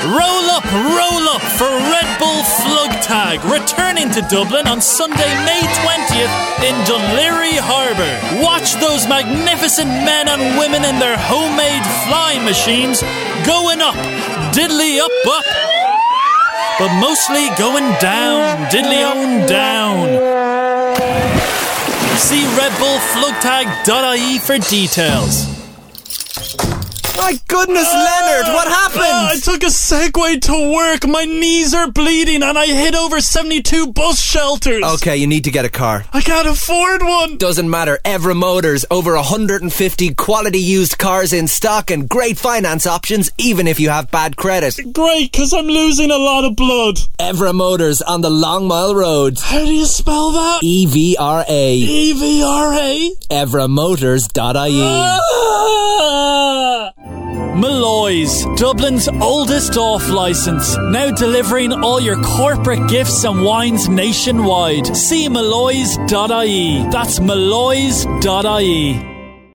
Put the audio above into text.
Roll up for Red Bull Flugtag, returning to Dublin on Sunday, May 20th in Dunleary Harbour. Watch those magnificent men and women in their homemade flying machines going up, diddly up, but mostly going down, diddly-own down. See redbullflugtag.ie for details. My goodness, Leonard, what happened? I took a Segway to work. My knees are bleeding and I hit over 72 bus shelters. Okay, you need to get a car. I can't afford one. Doesn't matter. Evra Motors, over 150 quality used cars in stock and great finance options, even if you have bad credit. Great, because I'm losing a lot of blood. Evra Motors on the Long Mile Road. How do you spell that? EVRA. EVRA? EvraMotors.ie. Malloy's, Dublin's oldest off licence, now delivering all your corporate gifts and wines nationwide. See malloys.ie. That's malloys.ie.